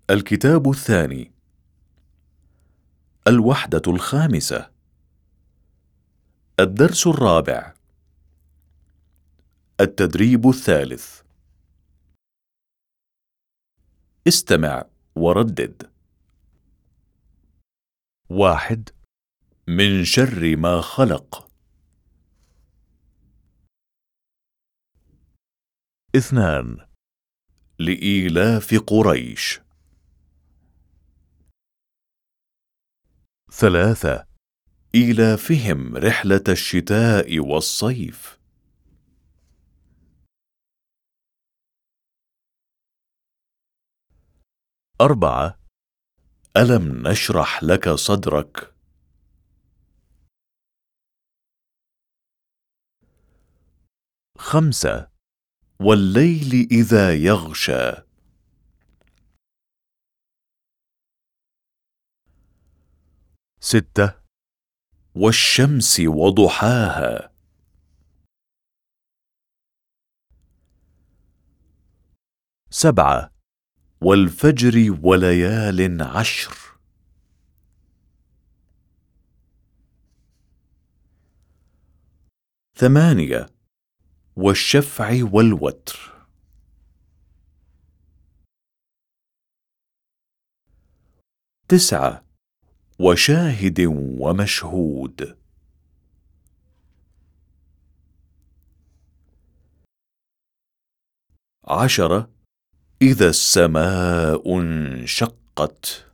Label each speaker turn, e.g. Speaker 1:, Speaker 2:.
Speaker 1: الكتاب الثاني. الوحدة الخامسة. الدرس الرابع. التدريب الثالث. استمع وردد. 1. من شر ما خلق. 2. لإيلاف قريش. 3. إيلافهم رحلة الشتاء والصيف. 4. ألم نشرح لك صدرك. 5. والليل إذا يغشى. 6. والشمس وضحاها. 7. والفجر وليال عشر. 8. والشفع والوتر. 9. وشاهد ومشهود. 10. إذا السماء انشقت.